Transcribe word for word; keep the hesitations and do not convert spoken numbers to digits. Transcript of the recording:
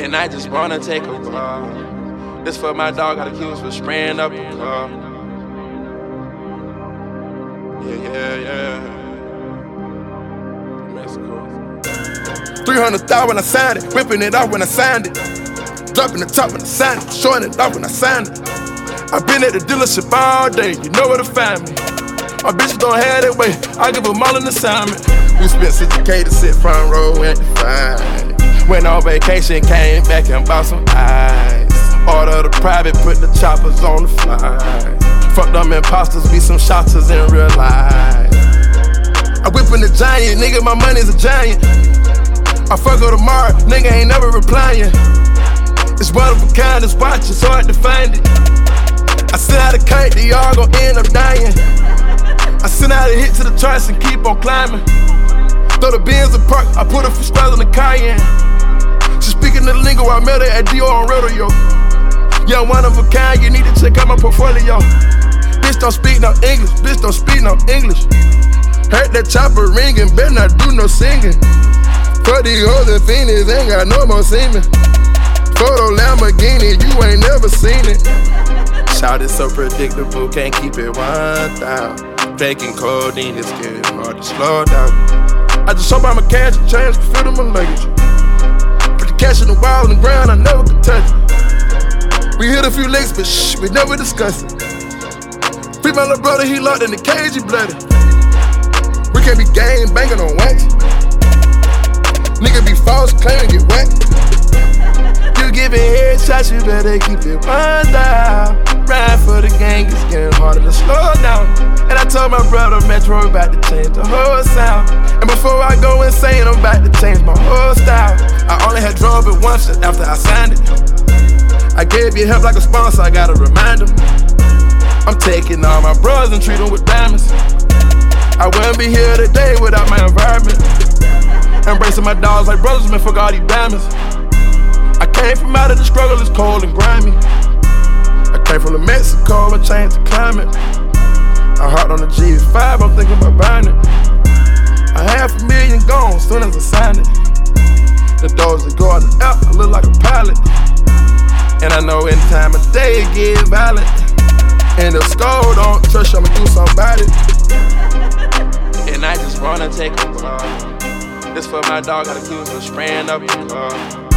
And I just wanna take a walk. This for my dog, got accused for spraying up a car. Yeah, yeah, yeah. Mexico. three hundred thousand when I signed it, whipping it off when I signed it. Dropping the top when I signed it, showing it off when I signed it. I've been at the dealership all day, you know where to find me. My bitches don't have that way, I give them all an assignment. We spent sixty K to sit front row and fine. Went on vacation, came back and bought some ice. Order the private, put the choppers on the fly. Fuck them imposters, be some shotters in real life. I whippin' the giant, nigga, my money's a giant. I fuck her tomorrow, nigga ain't never replying. It's one of a kind, this watch, it's hard to find it. I send out a kite, they all gon' end up dying. I send out a hit to the charts and keep on climbing. Throw the Benz in park, I put a few stars in the Cayenne. She speaking the lingo, I met her at Dior on Rodeo. Yeah, one of a kind, you need to check out my portfolio. Bitch don't speak no English, bitch don't speak no English. Heard that chopper ringing, better not do no singing. For these hoes and fiends, ain't got no more semen. Photo Lamborghini, you ain't never seen it. Shout it so predictable, can't keep it one thousand. Faking codeine, it's getting hard to slow down. I just hope I'm a cash and change, can fit in my luggage. Put the cash in the wall and the ground, I never could touch it. We hit a few licks, but shh, we never discuss it. Free my little brother, he locked in the cage, he bloody. We can't be gang banging on wax. Nigga be false, claiming get whacked. You giving headshots, you better keep it one down. Ride for the gang, it's getting harder to slow down. And I told my brother Metro about to change the whole sound. And before I go insane, I'm about to change my whole style. I only had drove it once after I signed it. I gave you help like a sponsor, I gotta remind them. I'm taking all my bros and treat them with diamonds. I wouldn't be here today without my environment. Embracing my dogs like brothers, man, fuck all these diamonds. I came from out of the struggle, it's cold and grimy. I came from the Mexico, I changed the climate. I hopped on the G five, I'm thinking about buying it. A half a million gone, soon as I signed it. The doors that go on the app, I look like a pilot. And I know any time of day it get violent. And the skull don't trust you, I'ma do something about it. And I just wanna take a walk. This for my dog, got accused for spraying up a car.